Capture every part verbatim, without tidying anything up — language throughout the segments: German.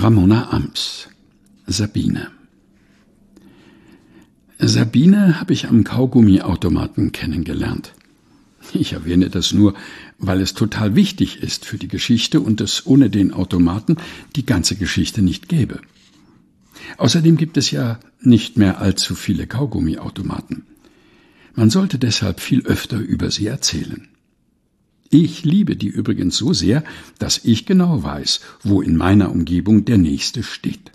Ramona Amps. Sabine. Sabine habe ich am Kaugummiautomaten kennengelernt. Ich erwähne das nur, weil es total wichtig ist für die Geschichte und es ohne den Automaten die ganze Geschichte nicht gäbe. Außerdem gibt es ja nicht mehr allzu viele Kaugummiautomaten. Man sollte deshalb viel öfter über sie erzählen. Ich liebe die übrigens so sehr, dass ich genau weiß, wo in meiner Umgebung der nächste steht.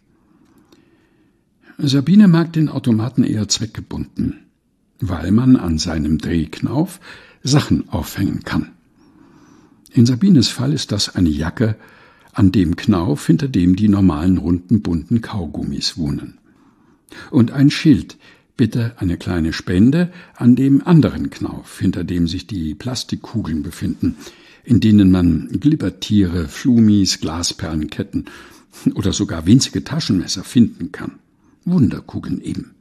Sabine mag den Automaten eher zweckgebunden, weil man an seinem Drehknauf Sachen aufhängen kann. In Sabines Fall ist das eine Jacke an dem Knauf, hinter dem die normalen runden bunten Kaugummis wohnen. Und ein Schild, bitte eine kleine Spende, an dem anderen Knauf, hinter dem sich die Plastikkugeln befinden, in denen man Glibbertiere, Flumis, Glasperlenketten oder sogar winzige Taschenmesser finden kann. Wunderkugeln eben.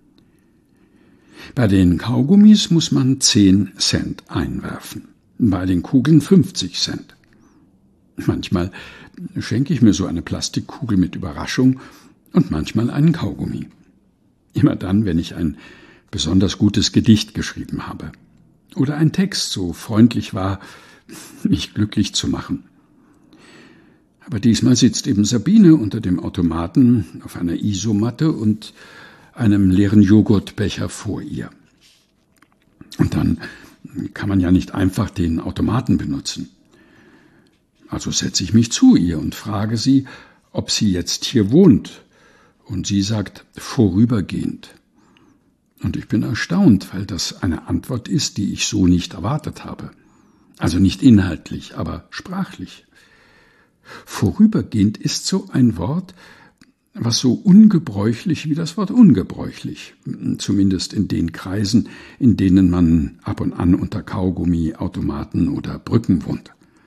Bei den Kaugummis muss man zehn Cent einwerfen, bei den Kugeln fünfzig Cent. Manchmal schenke ich mir so eine Plastikkugel mit Überraschung und manchmal einen Kaugummi. Immer dann, wenn ich ein besonders gutes Gedicht geschrieben habe oder ein Text so freundlich war, mich glücklich zu machen. Aber diesmal sitzt eben Sabine unter dem Automaten auf einer Isomatte und einem leeren Joghurtbecher vor ihr. Und dann kann man ja nicht einfach den Automaten benutzen. Also setze ich mich zu ihr und frage sie, ob sie jetzt hier wohnt. Und sie sagt, vorübergehend. Und ich bin erstaunt, weil das eine Antwort ist, die ich so nicht erwartet habe. Also nicht inhaltlich, aber sprachlich. Vorübergehend ist so ein Wort, was so ungebräuchlich wie das Wort ungebräuchlich, zumindest in den Kreisen, in denen man ab und an unter Kaugummi, Automaten oder Brücken wohnt.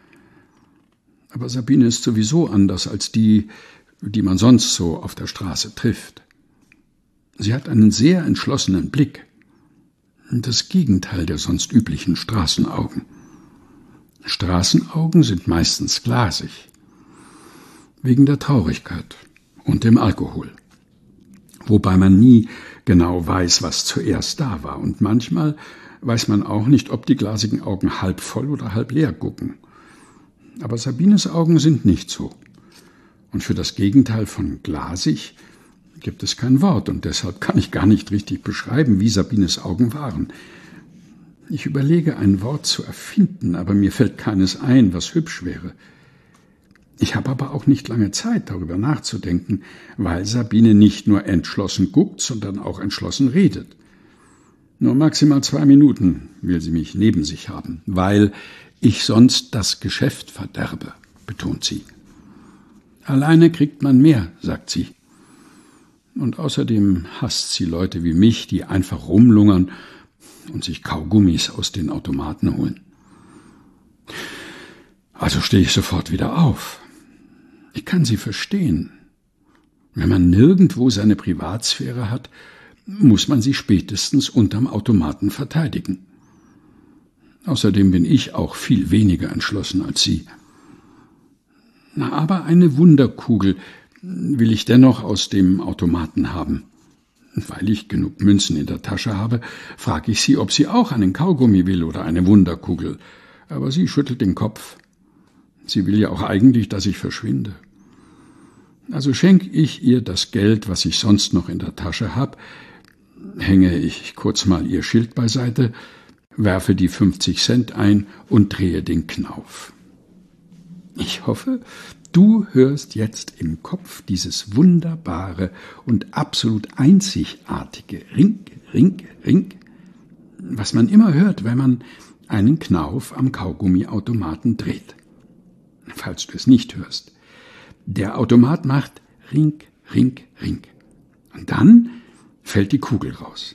Aber Sabine ist sowieso anders als die, die man sonst so auf der Straße trifft. Sie hat einen sehr entschlossenen Blick, das Gegenteil der sonst üblichen Straßenaugen. Straßenaugen sind meistens glasig, wegen der Traurigkeit und dem Alkohol, wobei man nie genau weiß, was zuerst da war, und manchmal weiß man auch nicht, ob die glasigen Augen halb voll oder halb leer gucken. Aber Sabines Augen sind nicht so. Und für das Gegenteil von glasig gibt es kein Wort, und deshalb kann ich gar nicht richtig beschreiben, wie Sabines Augen waren. Ich überlege, ein Wort zu erfinden, aber mir fällt keines ein, was hübsch wäre. Ich habe aber auch nicht lange Zeit, darüber nachzudenken, weil Sabine nicht nur entschlossen guckt, sondern auch entschlossen redet. Nur maximal zwei Minuten will sie mich neben sich haben, weil ich sonst das Geschäft verderbe, betont sie. Alleine kriegt man mehr, sagt sie. Und außerdem hasst sie Leute wie mich, die einfach rumlungern und sich Kaugummis aus den Automaten holen. Also stehe ich sofort wieder auf. Ich kann sie verstehen. Wenn man nirgendwo seine Privatsphäre hat, muss man sie spätestens unterm Automaten verteidigen. Außerdem bin ich auch viel weniger entschlossen als sie. Na, aber eine Wunderkugel will ich dennoch aus dem Automaten haben. Weil ich genug Münzen in der Tasche habe, frage ich sie, ob sie auch einen Kaugummi will oder eine Wunderkugel. Aber sie schüttelt den Kopf. Sie will ja auch eigentlich, dass ich verschwinde. Also schenke ich ihr das Geld, was ich sonst noch in der Tasche habe, hänge ich kurz mal ihr Schild beiseite, werfe die fünfzig Cent ein und drehe den Knauf. Ich hoffe, du hörst jetzt im Kopf dieses wunderbare und absolut einzigartige Ring, Ring, Ring, was man immer hört, wenn man einen Knauf am Kaugummiautomaten dreht. Falls du es nicht hörst. Der Automat macht Ring, Ring, Ring. Und dann fällt die Kugel raus.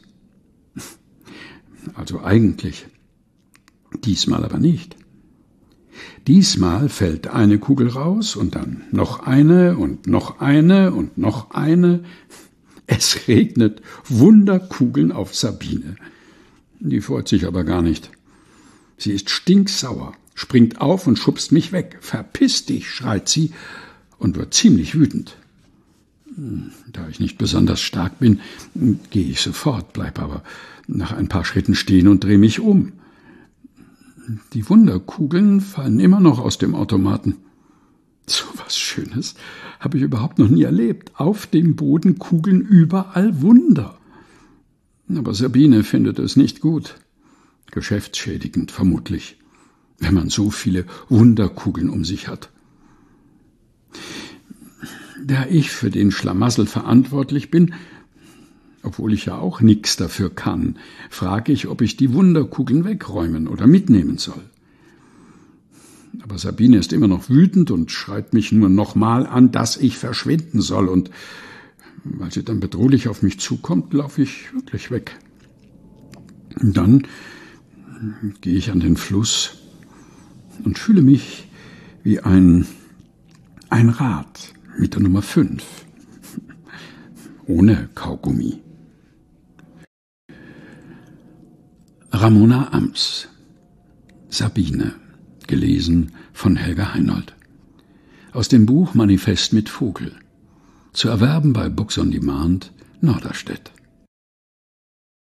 Also eigentlich. Diesmal aber nicht. Diesmal fällt eine Kugel raus und dann noch eine und noch eine und noch eine. Es regnet Wunderkugeln auf Sabine. Die freut sich aber gar nicht. Sie ist stinksauer, springt auf und schubst mich weg. Verpiss dich, schreit sie und wird ziemlich wütend. Da ich nicht besonders stark bin, gehe ich sofort, bleib aber nach ein paar Schritten stehen und drehe mich um. Die Wunderkugeln fallen immer noch aus dem Automaten. So was Schönes habe ich überhaupt noch nie erlebt. Auf dem Boden Kugeln, überall Wunder. Aber Sabine findet es nicht gut. Geschäftsschädigend vermutlich, wenn man so viele Wunderkugeln um sich hat. Da ich für den Schlamassel verantwortlich bin, obwohl ich ja auch nichts dafür kann, frage ich, ob ich die Wunderkugeln wegräumen oder mitnehmen soll. Aber Sabine ist immer noch wütend und schreit mich nur nochmal an, dass ich verschwinden soll. Und weil sie dann bedrohlich auf mich zukommt, laufe ich wirklich weg. Und dann gehe ich an den Fluss und fühle mich wie ein, ein Rad mit der Nummer fünf. Ohne Kaugummi. Ramona Amms. Sabine. Gelesen von Helga Heinold. Aus dem Buch Manifest mit Vogel. Zu erwerben bei Books on Demand, Norderstedt.